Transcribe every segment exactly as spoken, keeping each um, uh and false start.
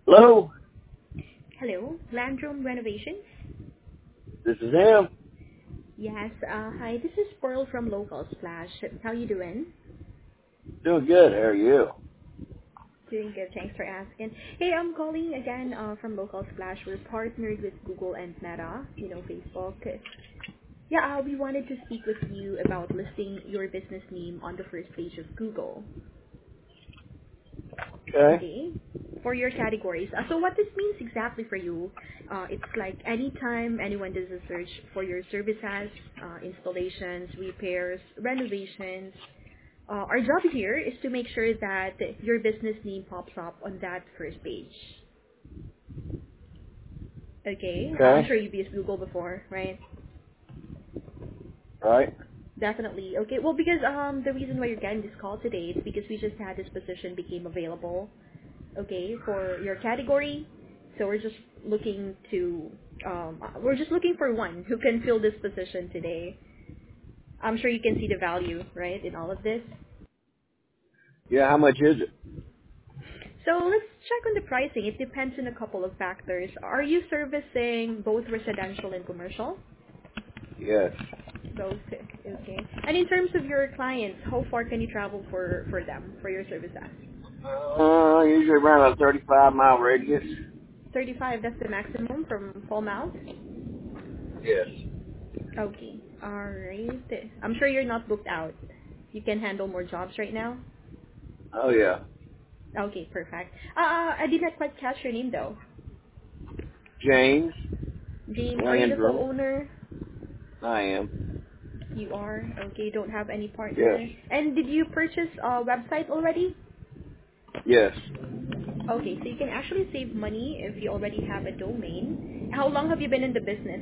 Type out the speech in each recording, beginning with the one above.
Hello, Hello, Landroom Renovations? this is him. Yes, uh, hi, this is Pearl from Local Splash. How you doing? Doing good. How are you? Doing good, thanks for asking. Hey, I'm calling again uh, from Local Splash. We're partnered with Google and Meta, you know, Facebook. Yeah, uh, we wanted to speak with you about listing your business name on the first page of Google. Okay. Okay, for your categories. Uh, so what this means exactly for you, uh, it's like anytime anyone does a search for your services, uh, installations, repairs, renovations, uh, our job here is to make sure that your business name pops up on that first page. Okay, uh, I'm Okay. sure you've used Google before, right? Right. Definitely. Okay. Well, because um the reason why you're getting this call today is because we just had this position became available. Okay, for your category. So we're just looking to um uh, we're just looking for one who can fill this position today. I'm sure you can see the value, right, in all of this. Yeah. How much is it? So let's check on the pricing. It depends on a couple of factors. Are you servicing both residential and commercial? Yes. Both. Okay. And in terms of your clients, how far can you travel for for them for your services? Uh, usually around a thirty-five mile radius. thirty-five, that's the maximum from Falmouth? Yes. Okay. Alright. I'm sure you're not booked out. You can handle more jobs right now? Oh yeah. Okay, perfect. Uh, uh, I did not quite catch your name though. James James, are you the Landrum. co-owner? I am. You are? Okay, don't have any Yes. partner. And did you purchase a website already? Yes. Okay, so you can actually save money if you already have a domain. How long have you been in the business?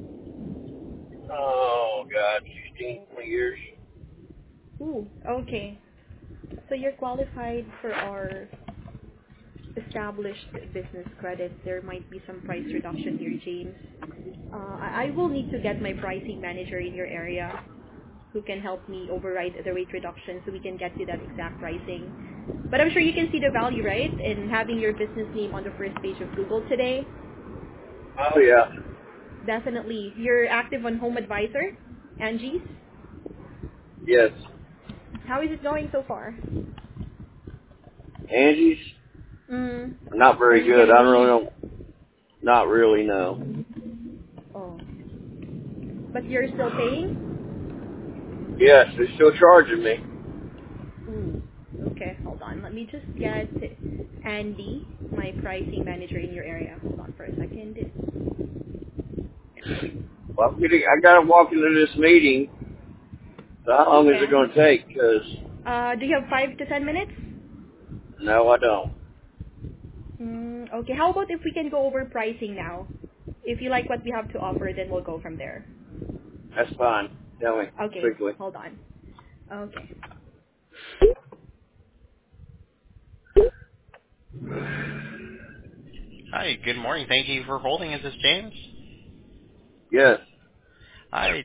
Oh God, sixteen, twenty years. Ooh, okay. So you're qualified for our established business credit. There might be some price reduction here, James. Uh, I I will need to get my pricing manager in your area who can help me override the rate reduction so we can get you that exact pricing. But I'm sure you can see the value, right, in having your business name on the first page of Google today. Oh yeah. Definitely. You're active on Home Advisor, Angie's. Yes. How is it going so far? Angie's Mm. not Are very you good. getting I really leads? don't. Not really. No. Oh. But you're still paying? Yes, they're still charging me. Ooh. Okay, hold on. Let me just get Andy, my pricing manager in your area. Hold on for a second. Well, I'm getting, I gotta walk into this meeting. So how long is it Okay. going to take? Because Uh, do you have five to ten minutes? no, I don't. Mm, okay. How about if we can go over pricing now? If you like what we have to offer, then we'll go from there. That's fine. Tell me Okay. quickly. Hold on. Okay. Hi, good morning. Thank you for holding. Is this James? Yes. Hi,